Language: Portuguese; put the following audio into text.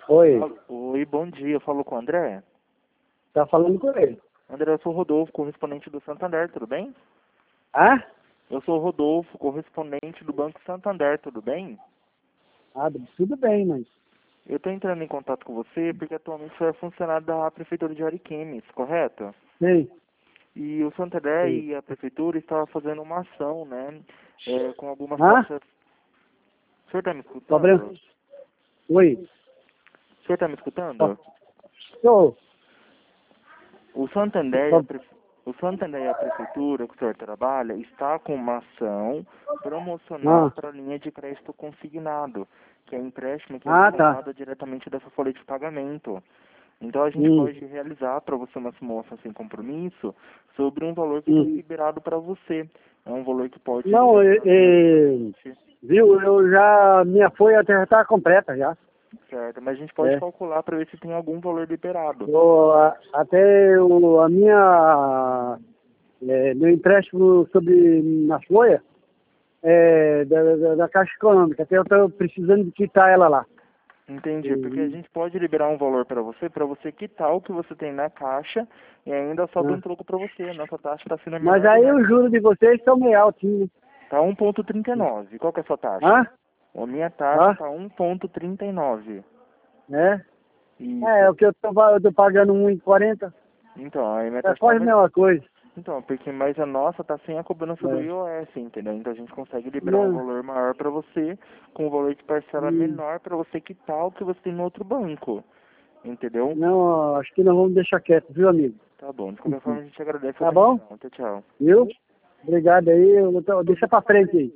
Oi, Oi, bom dia. Eu falo com o André. tá falando com ele. André, eu sou o Rodolfo, correspondente do Santander, tudo bem? Ah? Eu sou o Rodolfo, correspondente do Banco Santander, tudo bem? Ah, tudo bem, mas... Eu estou entrando em contato com você porque atualmente você é funcionário da Prefeitura de Ariquemes, correto? Sei, E o Santander sei. e a Prefeitura estavam fazendo uma ação, né? Com algumas Ah? taxas... O senhor está me Problema? escutando? O Oi. senhor está me Ó, escutando? tô. O Santander e a, Ó, Prefe- o Santander e a Prefeitura que o senhor trabalha está com uma ação promocional ah, para a linha de crédito consignado, que é empréstimo que é tá. liberado diretamente dessa folha de pagamento. Então a gente Hum, pode realizar para você uma simulação sem compromisso sobre um valor que tem hum. liberado para você. É um valor que pode ser Não, direcionado financeiramente, viu, eu já... Minha folha até já tá completa, já. certo? Mas a gente pode É. calcular para ver se tem algum valor liberado. Até a minha... meu empréstimo sobre na folha da Caixa Econômica. Até eu tô precisando de quitar ela lá. Entendi, porque a Uhum. gente pode liberar um valor para você quitar o que você tem na caixa e ainda sobra um Ah. troco para você. Nossa taxa está sendo a Mas menor do aí os mercado. juros de vocês são meio altinhos. Tá 1,39. Qual que é a sua taxa? Hã? A minha taxa Hã? tá 1,39. É? É Isso. o que eu tô pagando 1,40. Então, aí minha É taxa tá quase a menor. mesma coisa. Então, porque mas a nossa tá sem a cobrança do É. IOS, entendeu? Então a gente consegue liberar um Não. valor maior para você, com um valor de parcela hum, menor para você quitar o que você tem no outro banco. Entendeu? Não, acho que nós vamos deixar quieto, viu, amigo? Tá bom. De qualquer forma, a gente agradece a Tá bom? atenção. Tchau, tchau. Viu? Obrigado aí. Deixa pra frente aí.